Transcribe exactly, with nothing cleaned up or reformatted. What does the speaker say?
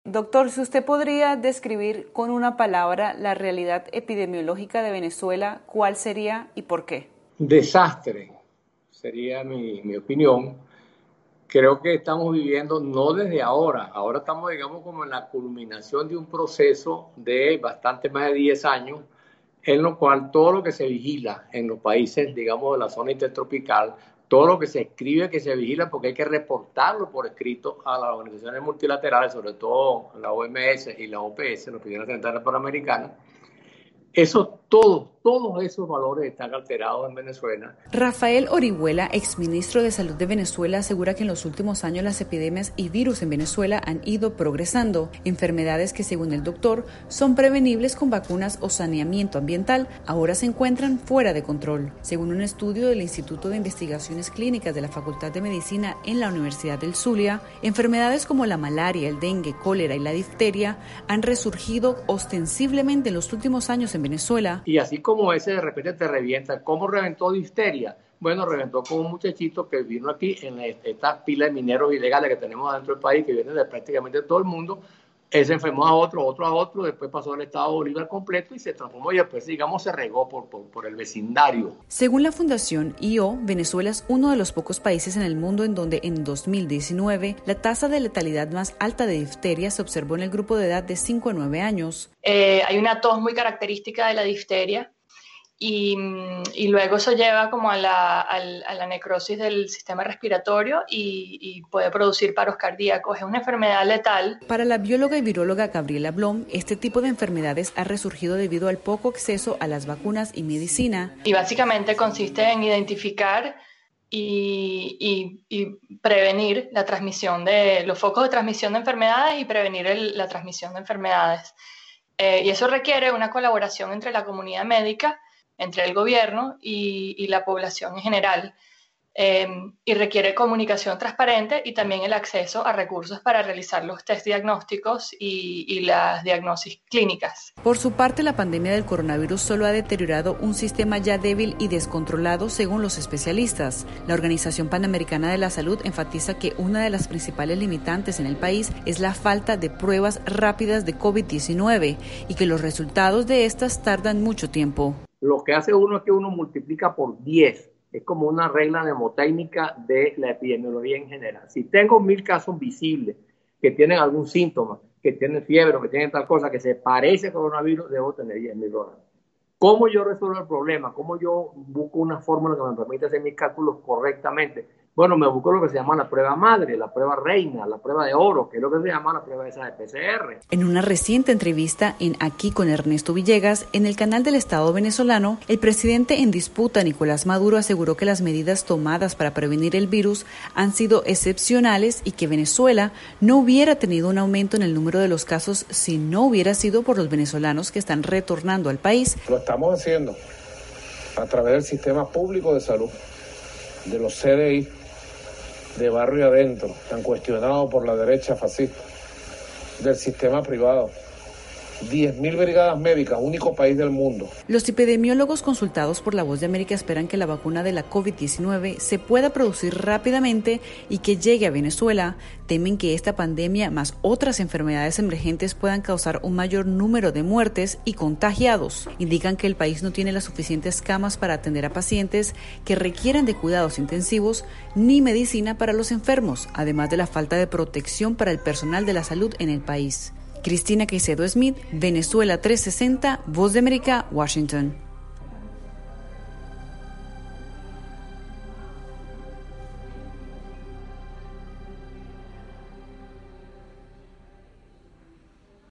Doctor, si usted podría describir con una palabra la realidad epidemiológica de Venezuela, ¿cuál sería y por qué? Desastre, sería mi, mi opinión. Creo que estamos viviendo, no desde ahora, ahora estamos, digamos, como en la culminación de un proceso de bastante más de diez años, en lo cual todo lo que se vigila en los países, digamos, de la zona intertropical, todo lo que se escribe que se vigila, porque hay que reportarlo por escrito a las organizaciones multilaterales, sobre todo la O M S y la O P S, la Oficina Central Panamericana. Eso, todos, todos esos valores están alterados en Venezuela. Rafael Orihuela, exministro de Salud de Venezuela, asegura que en los últimos años las epidemias y virus en Venezuela han ido progresando. Enfermedades que, según el doctor, son prevenibles con vacunas o saneamiento ambiental, ahora se encuentran fuera de control. Según un estudio del Instituto de Investigaciones Clínicas de la Facultad de Medicina en la Universidad del Zulia, enfermedades como la malaria, el dengue, cólera y la difteria han resurgido ostensiblemente en los últimos años en Venezuela. Y así como ese de repente te revienta, ¿cómo reventó difteria? Bueno, reventó con un muchachito que vino aquí en esta pila de mineros ilegales que tenemos dentro del país, que vienen de prácticamente todo el mundo. Él se enfermó a otro, otro a otro, después pasó al estado Bolívar completo y se transformó y después, digamos, se regó por, por, por el vecindario. Según la Fundación I O, Venezuela es uno de los pocos países en el mundo en donde en dos mil diecinueve la tasa de letalidad más alta de difteria se observó en el grupo de edad de cinco a nueve años. Eh, hay una tos muy característica de la difteria. Y, y luego eso lleva como a la, a la necrosis del sistema respiratorio y, y puede producir paros cardíacos. Es una enfermedad letal. Para la bióloga y viróloga Gabriela Blom, este tipo de enfermedades ha resurgido debido al poco acceso a las vacunas y medicina. Y básicamente consiste en identificar y, y, y prevenir la transmisión de los focos de transmisión de enfermedades y prevenir el, la transmisión de enfermedades. Eh, y eso requiere una colaboración entre la comunidad médica, entre el gobierno y, y la población en general, eh, y requiere comunicación transparente y también el acceso a recursos para realizar los test diagnósticos y, y las diagnosis clínicas. Por su parte, la pandemia del coronavirus solo ha deteriorado un sistema ya débil y descontrolado según los especialistas. La Organización Panamericana de la Salud enfatiza que una de las principales limitantes en el país es la falta de pruebas rápidas de COVID diecinueve y que los resultados de estas tardan mucho tiempo. Lo que hace uno es que uno multiplica por diez. Es como una regla mnemotécnica de la epidemiología en general. Si tengo mil casos visibles que tienen algún síntoma, que tienen fiebre o que tienen tal cosa que se parece al coronavirus, debo tener diez mil dólares. ¿Cómo yo resuelvo el problema? ¿Cómo yo busco una fórmula que me permita hacer mis cálculos correctamente? Bueno, me busco lo que se llama la prueba madre, la prueba reina, la prueba de oro, que es lo que se llama la prueba esa de P C R. En una reciente entrevista en Aquí con Ernesto Villegas, en el canal del Estado venezolano, el presidente en disputa, Nicolás Maduro, aseguró que las medidas tomadas para prevenir el virus han sido excepcionales y que Venezuela no hubiera tenido un aumento en el número de los casos si no hubiera sido por los venezolanos que están retornando al país. Lo estamos haciendo a través del sistema público de salud, de los C D I, de barrio adentro, tan cuestionado por la derecha fascista, del sistema privado. diez mil brigadas médicas, único país del mundo. Los epidemiólogos consultados por La Voz de América esperan que la vacuna de la COVID diecinueve se pueda producir rápidamente y que llegue a Venezuela. Temen que esta pandemia más otras enfermedades emergentes puedan causar un mayor número de muertes y contagiados. Indican que el país no tiene las suficientes camas para atender a pacientes que requieran de cuidados intensivos ni medicina para los enfermos, además de la falta de protección para el personal de la salud en el país. Cristina Caicedo Smith, Venezuela trescientos sesenta, Voz de América, Washington.